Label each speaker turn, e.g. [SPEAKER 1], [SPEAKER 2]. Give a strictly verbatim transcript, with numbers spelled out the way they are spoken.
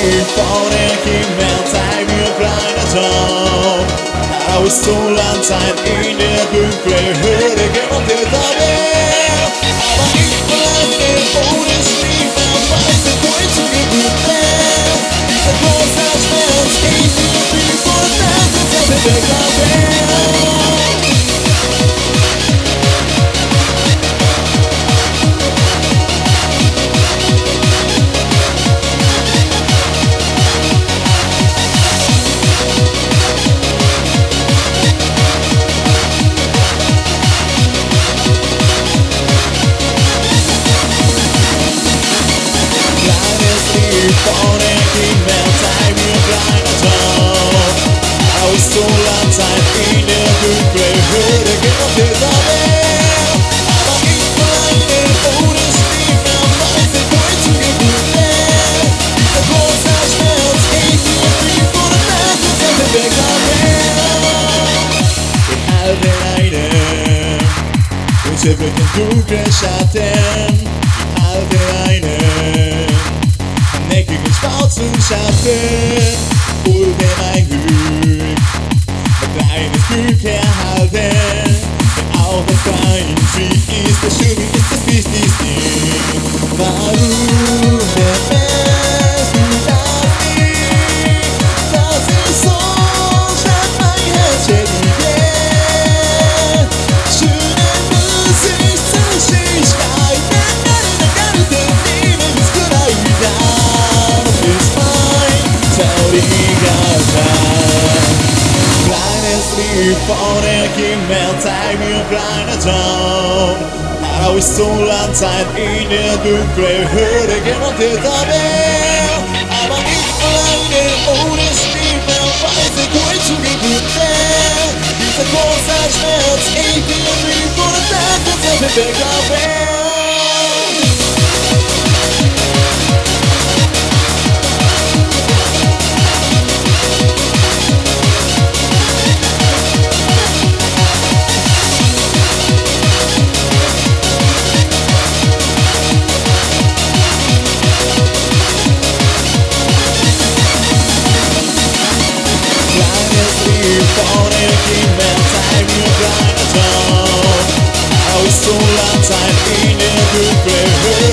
[SPEAKER 1] liv for en himmel, dig mir kleiner Traum. Aus Zollernzeit in der dunklen Höhle geht der Tabell. Aber ich bleib im Bodenstief, er weiß nicht, wo ich zu gehen will. Dieser große Schmerz, ich bin vor der Zeit der Tabell. Vor den Himmel, zeig mir kleiner Traum. Aus Zollernzeit in der dunklen Höhle geht der Tabell. Aber ich bleib im Bodenstief, er weiß nicht, wo ich zu gehen will. Dieser große Schmerz, ich bin vor der Nacht und seit der Tabell. Ich halte einen, und sie wird den dunklen Schatten. Ich halte einen eckigen schwarzen Schatten, hol dir mein Glück, ein kleines Glück erhalten. Wenn auch das Klein wie ist, das Schöne ist das Wichtigste. Warum der Mensch du das nicht, dass ich so statt mein Herz schädige. Schöne Musik zur Schichtkeit, der ganze Leben ist gleich da. Kleines Lied vor der Himmel, zeig mir kleiner Traum. Aus Zollernzeit in der dunklen Höhle geht der Tabell. Aber ich alleine ohne Stiefel, weiß nicht, wo ich zu gehen will. Dieser große Schmerz, ich bin wie vor der Tag, das ist der Tabell. Vor den Himmel, zeig mir kleiner Traum. Aus Zollernzeit in der dunklen Höhle.